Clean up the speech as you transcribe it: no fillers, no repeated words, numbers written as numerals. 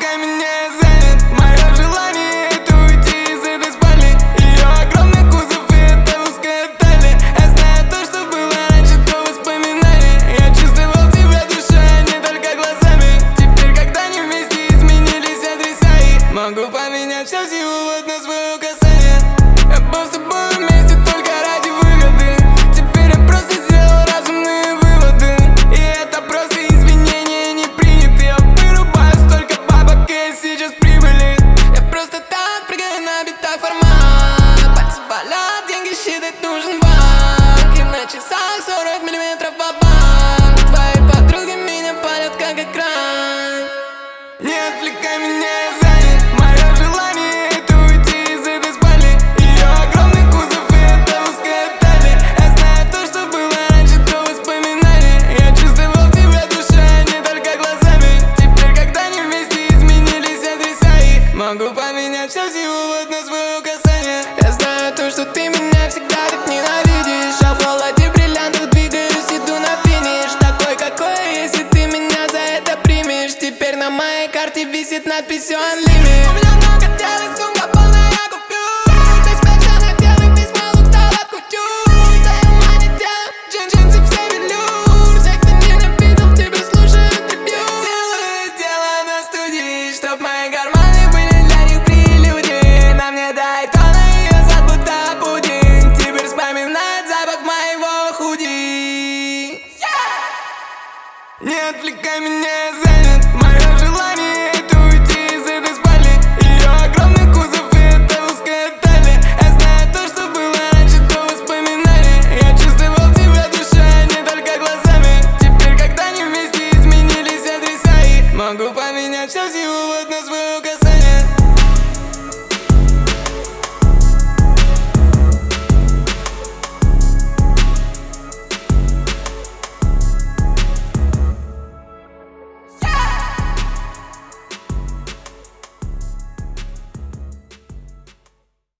отвлекай меня, занят. Мое желание — это уйти из этой спальни. Ее огромный кузов и это узкая талия. Я знаю то, что было раньше, то воспоминания. Я чувствовал тебя душой, а не только глазами. Теперь, когда не вместе, изменились адреса и могу поменять все всего в одно свое касание. Я был с тобой вместе только ради выгоды. Теперь я просто сделал разумные выводы. И это просто извинения не приняты. Я вырубаю столько бабок, и я сейчас прибыли. Я просто так прыгаю на битах формат. Пальцы болят, деньги считать нужен банк. И на часах 40 миллиметров ва-банк. Твои подруги меня палят как экран. Не отвлекай меня, я занят. Мое желание — это уйти из этой спальни. Ее огромный кузов и это узкая талия. Я знаю то, что было раньше, то воспоминания. Я чувствовал тебя душой, а не только глазами. Теперь, когда не вместе, изменились адреса и могу поменять все всего в одно свое касание. Я знаю то, что ты меня всегда так ненавидишь. А в холоде бриллиантов двигаюсь, иду на финиш. Такой, какой, если ты меня за это примешь. Теперь на моей карте висит надпись «Unlimited». У меня много дел и сумка полная, я куплю. Ты спрячь на тело, весь мой лук стал от кутюр. Твоя мать тело, джинсы все велюр. Все, кто ненавидел, тебя слушают и бьют. Целое дело на студии, чтоб мои карманы были для них прелюдии. На мне дай тона, ее зад будто пудинг. Теперь вспоминает запах моего худи. Не отвлекай меня, я занят. Мое желание — это уйти из этой спальни. Ее огромный кузов и это узкая талия. Я знаю то, что было раньше, то воспоминания. Я чувствовал тебя душой, а не только глазами. Теперь, когда не вместе, изменились адреса и могу поменять все всего в одно